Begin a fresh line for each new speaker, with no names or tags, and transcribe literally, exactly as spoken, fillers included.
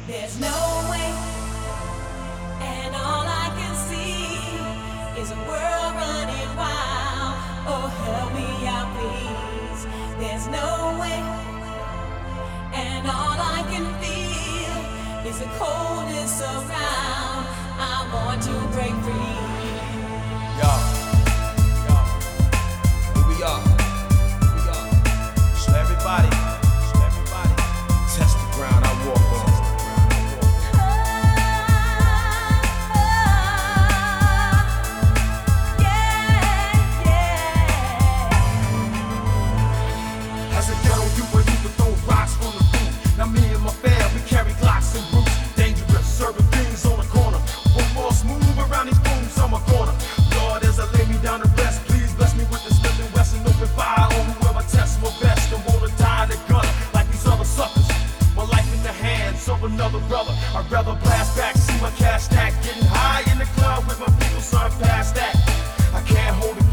There's no way, and all I can see is a world running wild. Oh, help me out, please. There's no way, and all I can feel is the coldness around. I want to break free.
Yo, yo, here we are, here we are. So everybody, so everybody, test the ground I walk on.
As a ghetto youth, I used to throw rocks from the roof. Now me and my fam, we carry Glocks and roots. Dangerous, serving things on the corner. One more smooth around these booms on my corner. Lord, as I lay me down to rest, please bless me with the Smith and Wesson open fire on whoever tests my best. Don't wanna die in the gutter like these other suckers. My life in the hands of another brother. I'd rather blast back, see my cash stack, getting high in the club with my people, son, past that. I can't hold it.